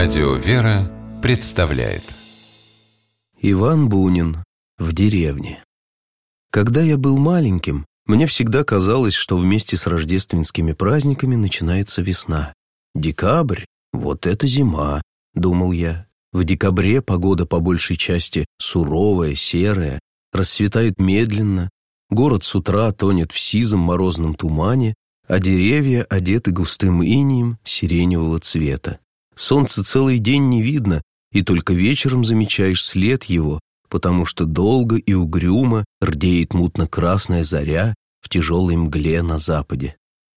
Радио «Вера» представляет Иван Бунин в деревне. Когда я был маленьким, мне всегда казалось, что вместе с рождественскими праздниками начинается весна. Декабрь — вот это зима, думал я. В декабре погода по большей части суровая, серая, расцветает медленно, город с утра тонет в сизом морозном тумане, а деревья одеты густым инеем сиреневого цвета. Солнце целый день не видно, и только вечером замечаешь след его, потому что долго и угрюмо рдеет мутно-красная заря в тяжелой мгле на западе.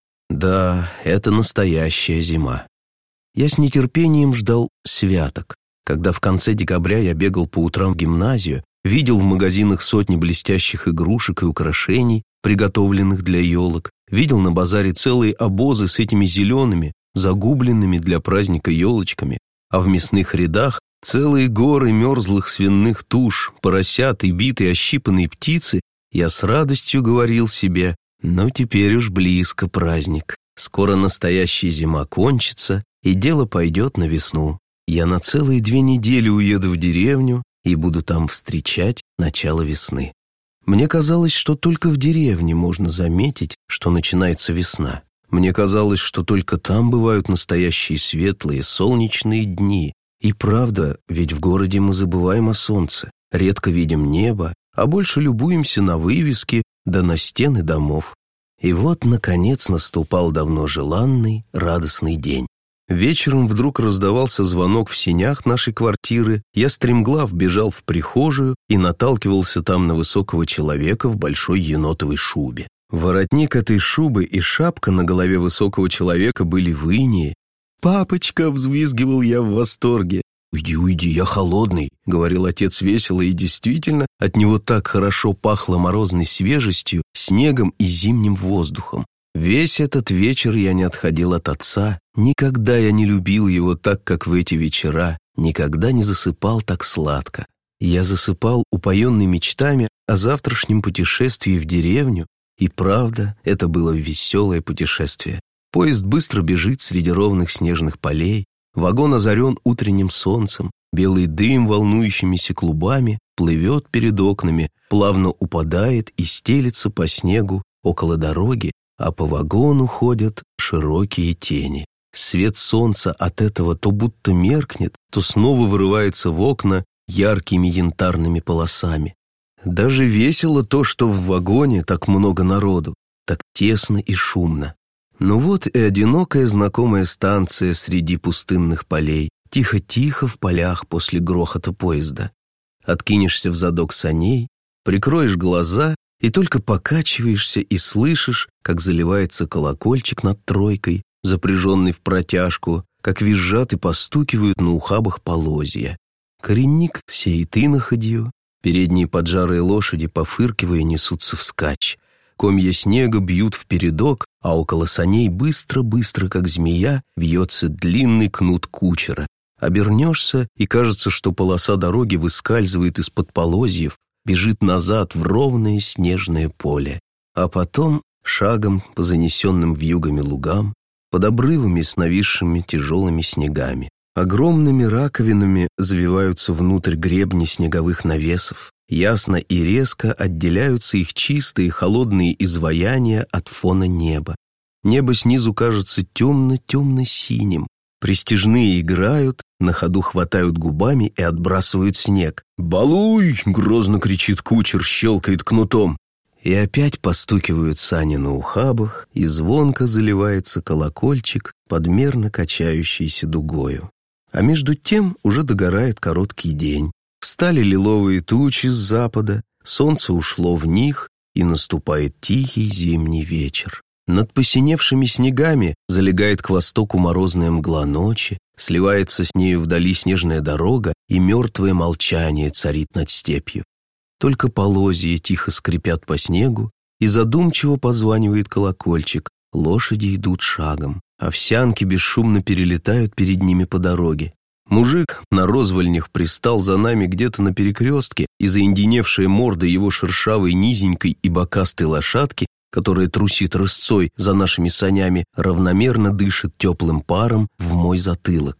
Да, это настоящая зима. Я с нетерпением ждал святок. Когда в конце декабря я бегал по утрам в гимназию, видел в магазинах сотни блестящих игрушек и украшений, приготовленных для елок, видел на базаре целые обозы с этими зелеными, загубленными для праздника елочками, а в мясных рядах целые горы мерзлых свиных туш, поросят и битые ощипанные птицы, я с радостью говорил себе: ну теперь уж близко праздник, скоро настоящая зима кончится, и дело пойдет на весну. Я на целые 2 недели уеду в деревню и буду там встречать начало весны. Мне казалось, что только в деревне можно заметить, что начинается весна. Мне казалось, что только там бывают настоящие светлые солнечные дни. И правда, ведь в городе мы забываем о солнце, редко видим небо, а больше любуемся на вывески да на стены домов. И вот, наконец, наступал давно желанный, радостный день. Вечером вдруг раздавался звонок в сенях нашей квартиры, я стремглав бежал в прихожую и наталкивался там на высокого человека в большой енотовой шубе. Воротник этой шубы и шапка на голове высокого человека были в инее. «Папочка!» — взвизгивал я в восторге. «Уйди, уйди, я холодный», — говорил отец весело, и действительно, от него так хорошо пахло морозной свежестью, снегом и зимним воздухом. Весь этот вечер я не отходил от отца, никогда я не любил его так, как в эти вечера, никогда не засыпал так сладко. Я засыпал, упоенный мечтами о завтрашнем путешествии в деревню, и правда, это было веселое путешествие. Поезд быстро бежит среди ровных снежных полей, вагон озарен утренним солнцем, белый дым волнующимися клубами плывет перед окнами, плавно упадает и стелется по снегу около дороги, а по вагону ходят широкие тени. Свет солнца от этого то будто меркнет, то снова вырывается в окна яркими янтарными полосами. Даже весело то, что в вагоне так много народу, так тесно и шумно. Ну вот и одинокая знакомая станция среди пустынных полей, тихо-тихо в полях после грохота поезда. Откинешься в задок саней, прикроешь глаза и только покачиваешься и слышишь, как заливается колокольчик над тройкой, запряженный в протяжку, как визжат и постукивают на ухабах полозья. Коренник сеет иноходью, передние поджарые лошади, пофыркивая, несутся вскачь. Комья снега бьют впередок, а около саней быстро-быстро, как змея, вьется длинный кнут кучера. Обернешься, и кажется, что полоса дороги выскальзывает из-под полозьев, бежит назад в ровное снежное поле. А потом шагом по занесенным вьюгами лугам, под обрывами с нависшими тяжелыми снегами. Огромными раковинами завиваются внутрь гребни снеговых навесов. Ясно и резко отделяются их чистые холодные изваяния от фона неба. Небо снизу кажется темно-темно-синим. Пристяжные играют, на ходу хватают губами и отбрасывают снег. «Балуй!» — грозно кричит кучер, щелкает кнутом. И опять постукивают сани на ухабах, и звонко заливается колокольчик, подмерно качающийся дугою. А между тем уже догорает короткий день. Встали лиловые тучи с запада, солнце ушло в них, и наступает тихий зимний вечер. Над посиневшими снегами залегает к востоку морозная мгла ночи, сливается с нею вдали снежная дорога, и мертвое молчание царит над степью. Только полозья тихо скрипят по снегу, и задумчиво позванивает колокольчик, лошади идут шагом, овсянки бесшумно перелетают перед ними по дороге. Мужик на розвольнях пристал за нами где-то на перекрестке, и заинденевшая морда его шершавой, низенькой и бокастой лошадки, которая трусит рысцой за нашими санями, равномерно дышит теплым паром в мой затылок.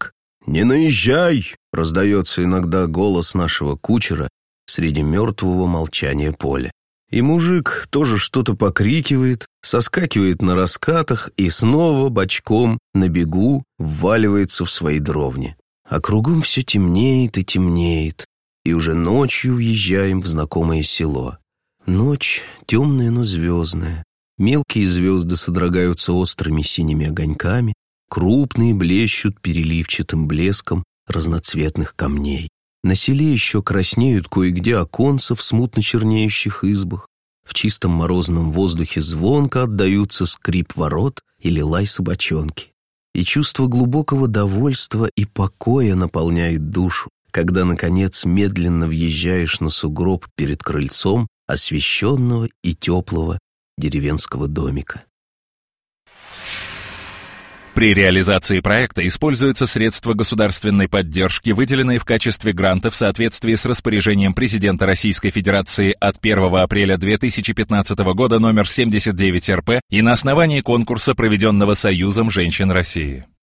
«Не наезжай!» — раздается иногда голос нашего кучера среди мертвого молчания поля. И мужик тоже что-то покрикивает, соскакивает на раскатах и снова бочком на бегу вваливается в свои дровни. А кругом все темнеет и темнеет, и уже ночью въезжаем в знакомое село. Ночь темная, но звездная. Мелкие звезды содрогаются острыми синими огоньками, крупные блещут переливчатым блеском разноцветных камней. На селе еще краснеют кое-где оконца в смутно чернеющих избах. В чистом морозном воздухе звонко отдаются скрип ворот или лай собачонки. И чувство глубокого довольства и покоя наполняет душу, когда, наконец, медленно въезжаешь на сугроб перед крыльцом освещенного и теплого деревенского домика. При реализации проекта используются средства государственной поддержки, выделенные в качестве гранта в соответствии с распоряжением президента Российской Федерации от 1 апреля 2015 года номер 79 РП и на основании конкурса, проведенного Союзом женщин России.